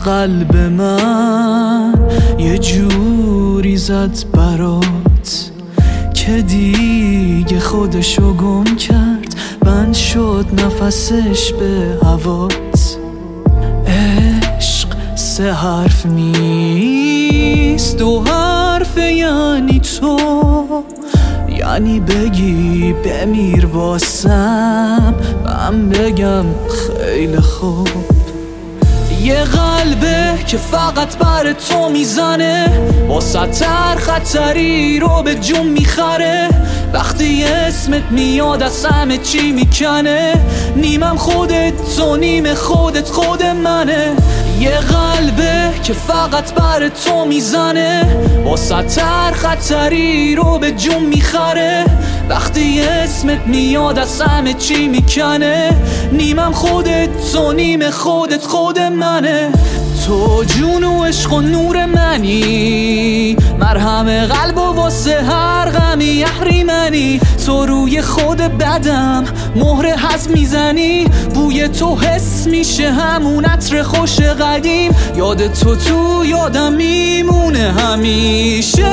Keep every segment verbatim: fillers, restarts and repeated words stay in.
قلب من یه جوری زد برات که دیگه خودشو گم کرد، بند شد نفسش به هوات. عشق سه حرف نیست، دو حرف یعنی تو، یعنی بگی بمیر واسم، من بگم خیلی خوب. یه قلبه که فقط بر تو میزنه، واسه تر خطری رو به جون میخره. وقتی اسمت میاد از همه چی میکنه، نیمم خودت تو نیم خودت خود منه. یه قلبه که فقط بر تو میزنه، واسه تر خطری رو به جون میخره. وقتی اسمت میاد از همه چی میکنه، نیمم خودت تو نیم خودت خود منه. تو جون و عشق و نور منی، مرهم قلب و واسه هر غمی اهریمنی. تو روی خود بدم مهر حس میزنی، بوی تو حس میشه همون عطر خوش قدیم. یاد تو تو یادم میمونه همیشه،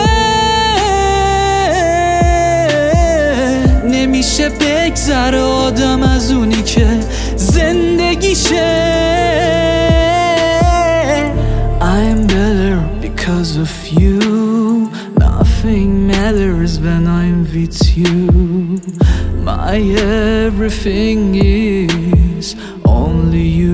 نمیشه بگذره آدم از اونی که زندگیشه. I'm better because of you, nothing matters when I'm with you. My everything is only you.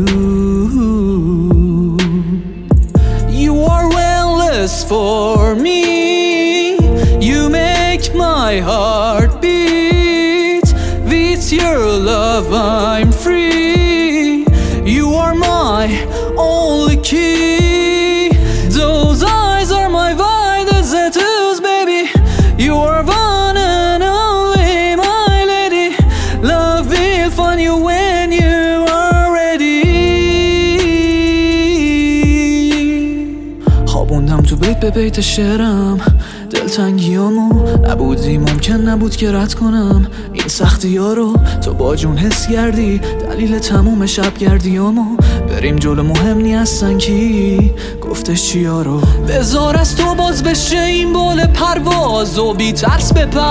You are endless for me, you make my heart beat. With your love I'm free, you are my only key. Those eyes are my widest tattoos, baby. You are one and only, my lady. Love will find you when you are ready. خوابوندم تو بیت به بیت شعرم، دلتنگیامو نبودی ممکن نبود که رد کنم. این سختی ها رو تو با جون حس کردی، دلیل تموم شب گردیامو. بریم جلو مهم نی هستن کی گفتش چیا رو. بذار از تو باز بشه این بال پرواز و بی ترس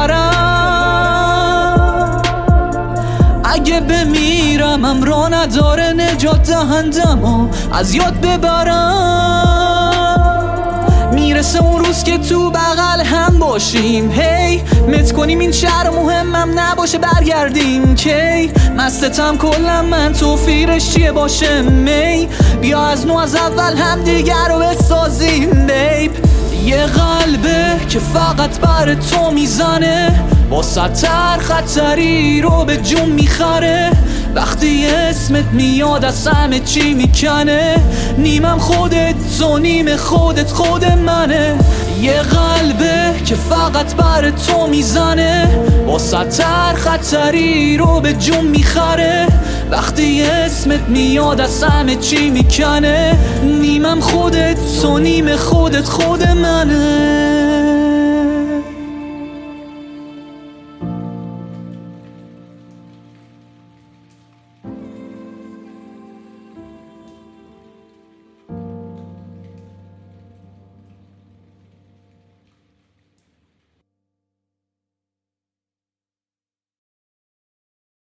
بپرم. اگه بمیرم امرا نداره نجات دهندم و از یاد ببرم. میرسه اون روز که تو بغل هم باشیم، هی مت کنیم این شهر مهمم نباشه برگردیم کی. مستتم کلم من توفیرش چیه باشه می، بیا از نو از اول هم دیگر رو بسازیم بیب. یه قلبه که فقط بر تو میزنه، واسه تر خطری رو به جون میخره. وقتی اسمت میاد از همه چی میکنه، نیمم خودت تو نیم خودت خود منه. یه قلبه که فقط بر تو میزنه، واسه تر خطری رو به جون میخره. وقتی اسمت میاد از همه چی میکنه، نیمم خودت تو نیم خودت خود منه.